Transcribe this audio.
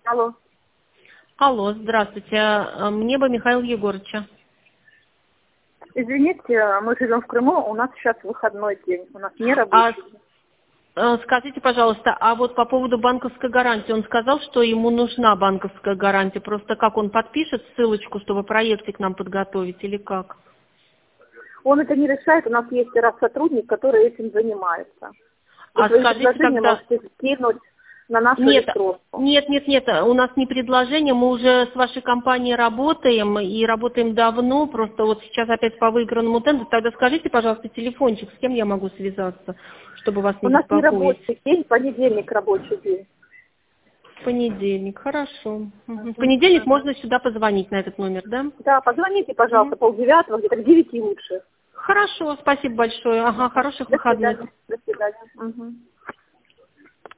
Алло. Алло, здравствуйте. Мне бы Михаила Егорыча. Извините, мы живем в Крыму, у нас сейчас выходной день, у нас не рабочий. Скажите, пожалуйста, а вот по поводу банковской гарантии, он сказал, что ему нужна банковская гарантия, просто как он подпишет ссылочку, чтобы проектик нам подготовить, или как? Он это не решает, у нас есть сотрудник, который этим занимается. А Вы свои скажите предложения тогда... можете скинуть на нашу Нет, электронку. нет, у нас не предложение, мы уже с вашей компанией работаем, и работаем давно, просто вот сейчас опять по выигранному тендеру. Тогда скажите, пожалуйста, телефончик, с кем я могу связаться, чтобы вас У не нас не беспокоить. рабочий день, понедельник рабочий день. В понедельник, хорошо. В понедельник можно сюда позвонить, на этот номер, да? Да, позвоните, пожалуйста, 8:30, где-то к 9 лучше. Хорошо, спасибо большое. Ага, хороших До выходных. свидания. До свидания. Мгм.